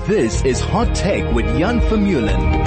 This is Hot Tech with Jan Vermeulen.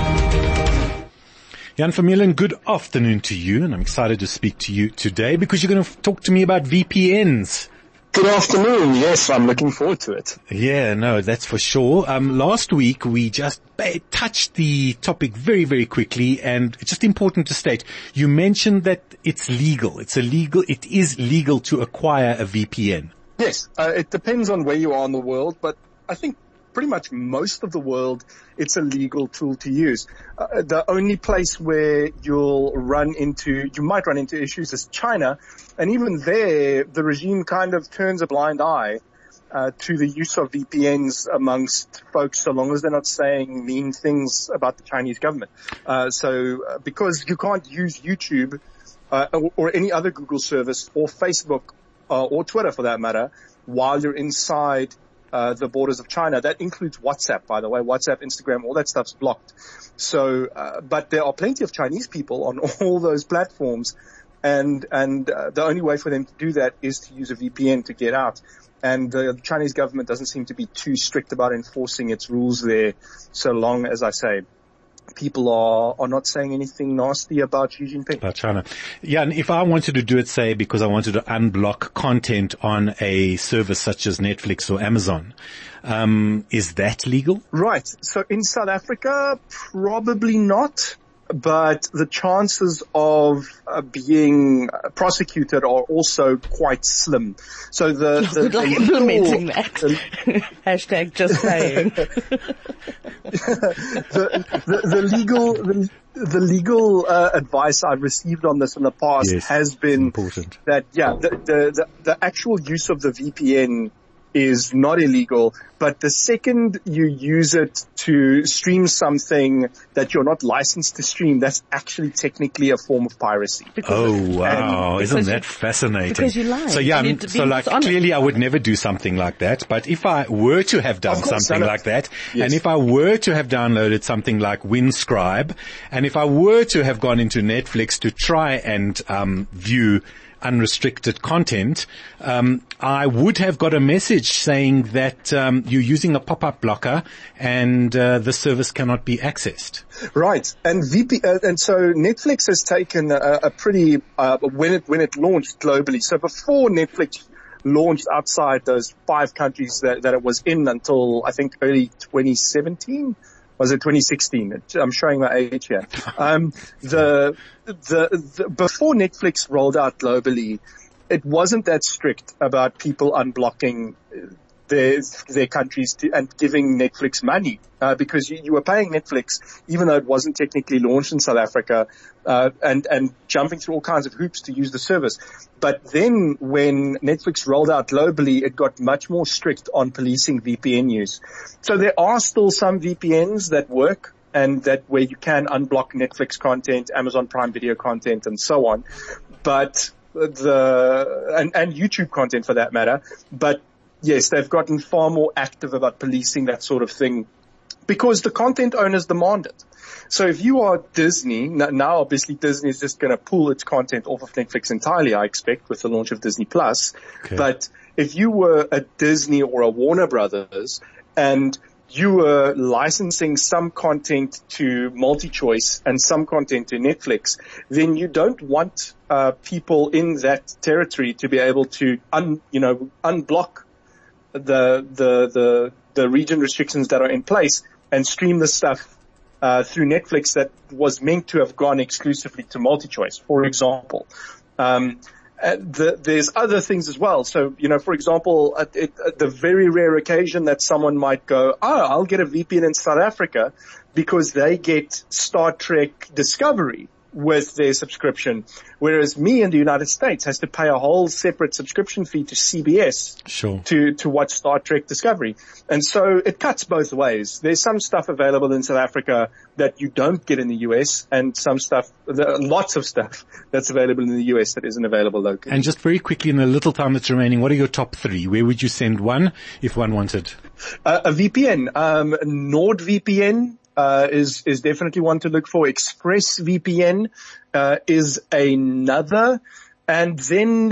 Jan Vermeulen, good afternoon to you, and I'm excited to speak to you today because you're going to talk to me about VPNs. Good afternoon. Yes, I'm looking forward to it. Yeah, no, that's for sure. Last week we just touched the topic very, very quickly, and it's just important to state, you mentioned that it's legal. It is legal to acquire a VPN. Yes, it depends on where you are in the world, but I think pretty much most of the world, it's a legal tool to use. The only place where you might run into issues is China. And even there, the regime kind of turns a blind eye to the use of VPNs amongst folks, so long as they're not saying mean things about the Chinese government. Because you can't use YouTube or any other Google service or Facebook or Twitter for that matter while you're inside the borders of China. That includes WhatsApp, by the way. WhatsApp, Instagram, all that stuff's blocked. So, but there are plenty of Chinese people on all those platforms, and the only way for them to do that is to use a VPN to get out. And the Chinese government doesn't seem to be too strict about enforcing its rules there, so long as, I say, people are not saying anything nasty about Xi Jinping. About China. Yeah, and if I wanted to do it, say, because I wanted to unblock content on a service such as Netflix or Amazon, is that legal? Right. So in South Africa, probably not. But the chances of being prosecuted are also quite slim. So good luck implementing that. Hashtag just saying. The legal advice I've received on this in the past has been that the actual use of the VPN is not illegal, but the second you use it to stream something that you're not licensed to stream, that's actually technically a form of piracy. Wow. Isn't that fascinating? Because you lie. So clearly I would never do something like that, but if I were to have done something like that, and if I were to have downloaded something like WinScribe, and if I were to have gone into Netflix to try and view unrestricted content, I would have got a message saying that you're using a pop-up blocker and the service cannot be accessed. Right, and and so Netflix has taken a pretty when it launched globally. So before Netflix launched outside those 5 countries that it was in until I think early 2017. Was it 2016? I'm showing my age here. Before Netflix rolled out globally, it wasn't that strict about people unblocking their countries and giving Netflix money, because you were paying Netflix even though it wasn't technically launched in South Africa, and jumping through all kinds of hoops to use the service. But then when Netflix rolled out globally, it got much more strict on policing VPN use. So there are still some VPNs that work and that where you can unblock Netflix content, Amazon Prime Video content, and so on. But and YouTube content for that matter. But yes, they've gotten far more active about policing that sort of thing because the content owners demand it. So if you are Disney, now obviously Disney is just going to pull its content off of Netflix entirely, I expect, with the launch of Disney Plus. Okay. But if you were a Disney or a Warner Brothers and you were licensing some content to MultiChoice and some content to Netflix, then you don't want people in that territory to be able to unblock the region restrictions that are in place and stream the stuff through Netflix that was meant to have gone exclusively to MultiChoice, for example. There's other things as well. So, for example, at the very rare occasion that someone might go, I'll get a VPN in South Africa because they get Star Trek Discovery with their subscription, whereas me in the United States has to pay a whole separate subscription fee to CBS to watch Star Trek Discovery. And so it cuts both ways. There's some stuff available in South Africa that you don't get in the US, and lots of stuff that's available in the US that isn't available locally. And just very quickly, in the little time that's remaining, what are your top 3? Where would you send one if one wanted? A VPN, NordVPN. Is definitely one to look for. ExpressVPN is another. And then,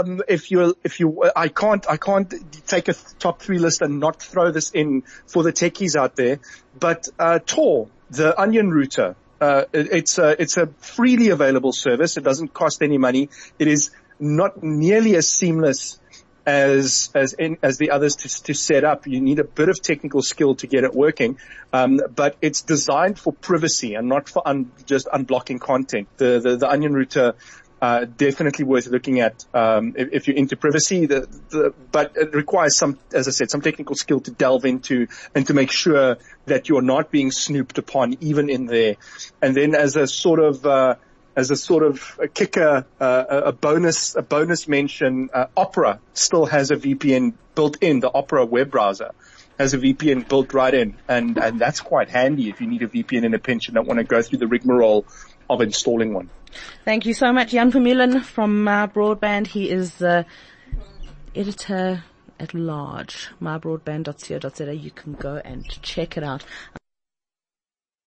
I can't take a top 3 list and not throw this in for the techies out there, but, Tor, the onion router, it's a freely available service. It doesn't cost any money. It is not nearly as seamless as the others to set up. You need a bit of technical skill to get it working. But it's designed for privacy and not for just unblocking content. The onion router, definitely worth looking at, if you're into privacy, but it requires as I said, some technical skill to delve into and to make sure that you're not being snooped upon even in there. And then as a sort of a kicker, a bonus mention, Opera still has a VPN built in. The Opera web browser has a VPN built right in. And that's quite handy if you need a VPN in a pinch and don't want to go through the rigmarole of installing one. Thank you so much, Jan Vermeulen from MyBroadband. He is the editor at large, mybroadband.co.za. You can go and check it out.